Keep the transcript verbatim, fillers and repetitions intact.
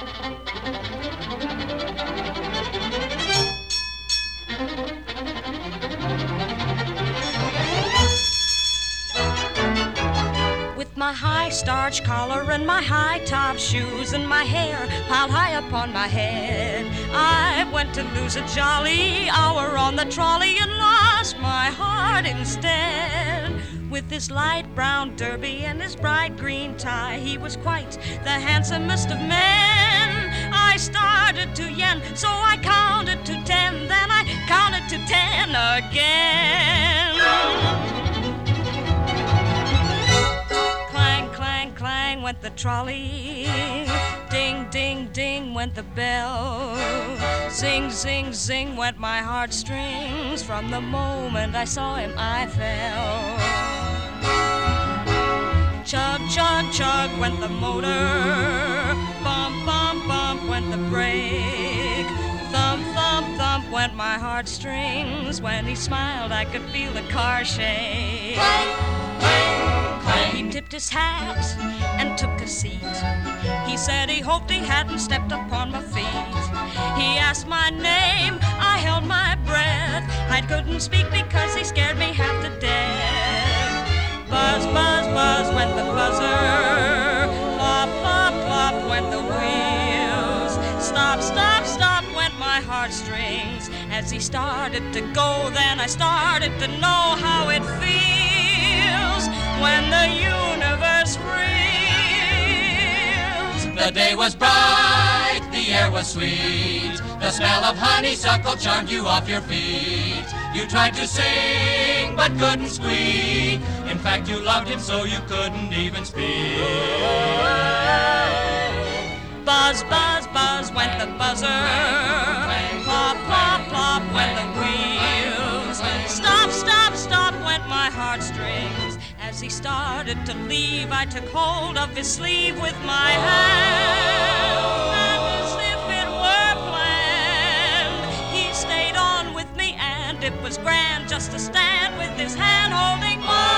With my high starch collar and my high top shoes and my hair piled high upon my head, I went to lose a jolly hour on the trolley and lost my heart instead. With his light brown derby and his bright green tie, he was quite the handsomest of men. I started to yen, so I counted to ten, then I counted to ten again. Clang, clang, clang went the trolley. Ding, ding, ding went the bell. Zing, zing, zing went my heartstrings. From the moment I saw him, I fell. Chug, chug, chug went the motor. Bump, bump, bump went the brake. Thump, thump, thump went my heartstrings. When he smiled, I could feel the car shake. Clang, clang, clang. He tipped his hat and took a seat. He said he hoped he hadn't stepped upon my feet. He asked my name, I held my breath. I couldn't speak because he scared me half to death. Buzz, buzz, buzz went the buzzer. Plop, plop, plop went the wheels. Stop, stop, stop went my heartstrings. As he started to go, then I started to know how it feels when the universe reels. The day was bright, the air was sweet. The smell of honeysuckle charmed you off your feet. You tried to sing, but couldn't squeak. In fact, you loved him so you couldn't even speak. Buzz, buzz, buzz went the buzzer. Plop, plop, plop went the wheels. Stop, stop, stop went my heartstrings. As he started to leave, I took hold of his sleeve with my hand. And as if it were planned, he stayed on with me, and it was grand just to stand with his hand holding mine.